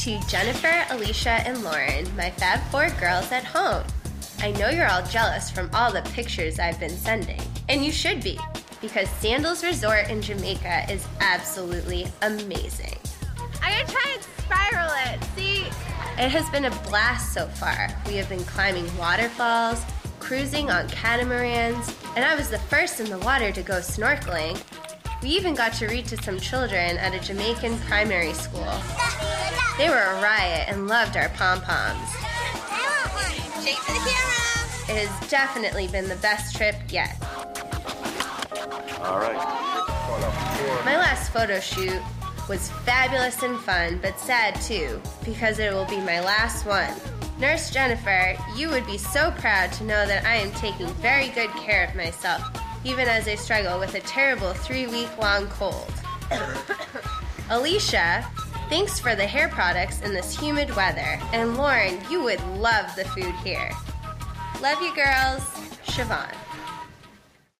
to Jennifer, Alicia, and Lauren, my Fab Four girls at home. I know you're all jealous from all the pictures I've been sending, and you should be, because Sandals Resort in Jamaica is absolutely amazing. I'm gonna try and spiral it, see? It has been a blast so far. We have been climbing waterfalls, cruising on catamarans, and I was the first in the water to go snorkeling. We even got to read to some children at a Jamaican primary school. They were a riot and loved our pom-poms. Shake for the camera. It has definitely been the best trip yet. All right. My last photo shoot was fabulous and fun, but sad too, because it will be my last one. Nurse Jennifer, you would be so proud to know that I am taking very good care of myself, even as I struggle with a terrible 3-week-long cold. Alicia, thanks for the hair products in this humid weather. And Lauren, you would love the food here. Love you girls, Siobhan.